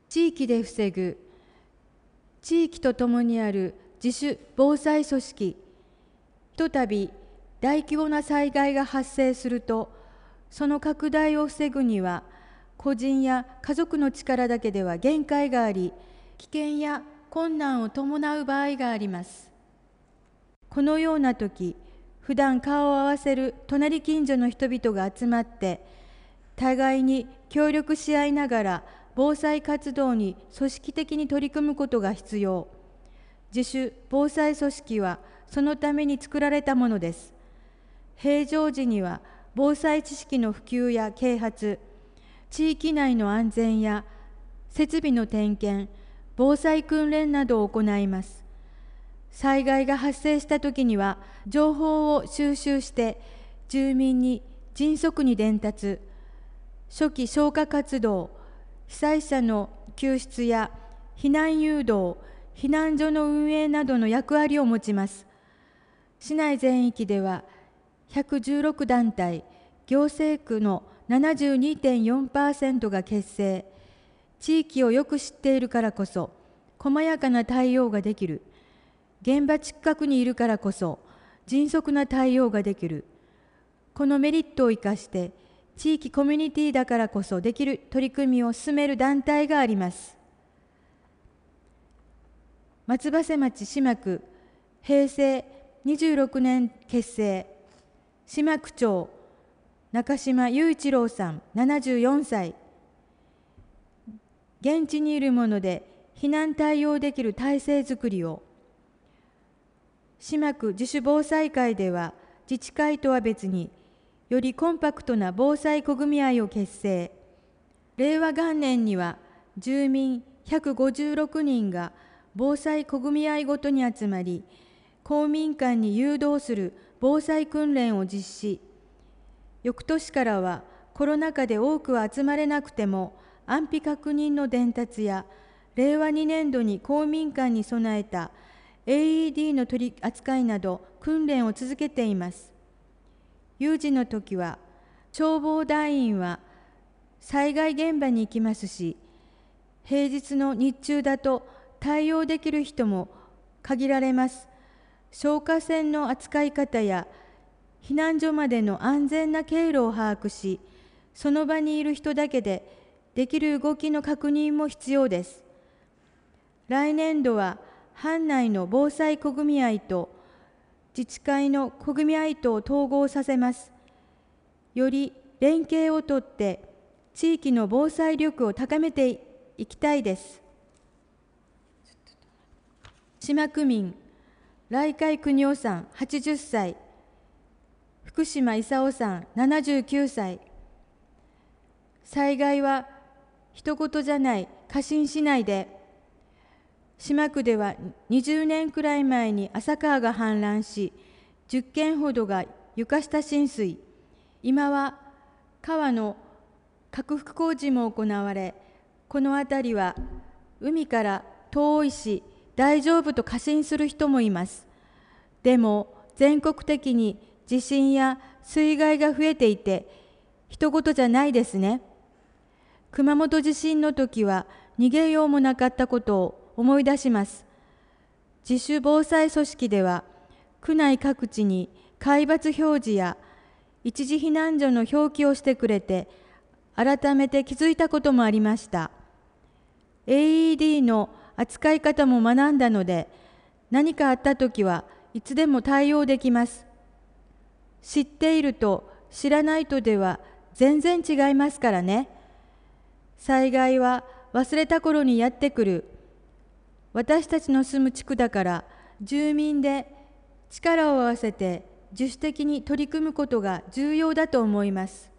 地域で防ぐ。地域とともにある自主防災組織。ひとたび大規模な災害が発生すると、その拡大を防ぐには、個人や家族の力だけでは限界があり、危険や困難を伴う場合があります。このような時、普段顔を合わせる隣近所の人々が集まって、互いに協力し合いながら防災活動に組織的に取り組むことが必要。自主防災組織はそのために作られたものです。平常時には防災知識の普及や啓発、地域内の安全や設備の点検、防災訓練などを行います。災害が発生したときには、情報を収集して住民に迅速に伝達、初期消火活動、被災者の救出や避難誘導、避難所の運営などの役割を持ちます。市内全域では116団体、行政区の 72.4% が結成。地域をよく知っているからこそ、細やかな対応ができる。現場近くにいるからこそ、迅速な対応ができる。このメリットを生かして、地域コミュニティだからこそできる取り組みを進める団体があります。松葉瀬町島区、平成26年結成。島区長、中島雄一郎さん、74歳。現地にいるもので避難対応できる体制づくりを。島区自主防災会では、自治会とは別に、よりコンパクトな防災小組合を結成。令和元年には、住民156人が防災小組合ごとに集まり、公民館に誘導する防災訓練を実施。翌年からは、コロナ禍で多くは集まれなくても、安否確認の伝達や、令和2年度に公民館に備えた AED の取り扱いなど訓練を続けています。有事の時は、消防団員は災害現場に行きますし、平日の日中だと対応できる人も限られます。消火栓の扱い方や避難所までの安全な経路を把握し、その場にいる人だけでできる動きの確認も必要です。来年度は藩内の防災小組合と自治会の小組合とを統合させます。より連携をとって地域の防災力を高めていきたいです。島区民、来海邦夫さん、80歳。福島勲さん、79歳。災害は一言じゃない、過信しないで。島区では20年くらい前に浅川が氾濫し、10軒ほどが床下浸水。今は川の拡幅工事も行われ、この辺りは海から遠いし大丈夫と過信する人もいます。でも全国的に地震や水害が増えていて、一言じゃないですね。熊本地震の時は逃げようもなかったことを思い出します。自主防災組織では、区内各地に海抜表示や一時避難所の表記をしてくれて、改めて気づいたこともありました。AED の扱い方も学んだので、何かあったときはいつでも対応できます。知っていると知らないとでは全然違いますからね。災害は忘れた頃にやってくる。私たちの住む地区だから、住民で力を合わせて自主的に取り組むことが重要だと思います。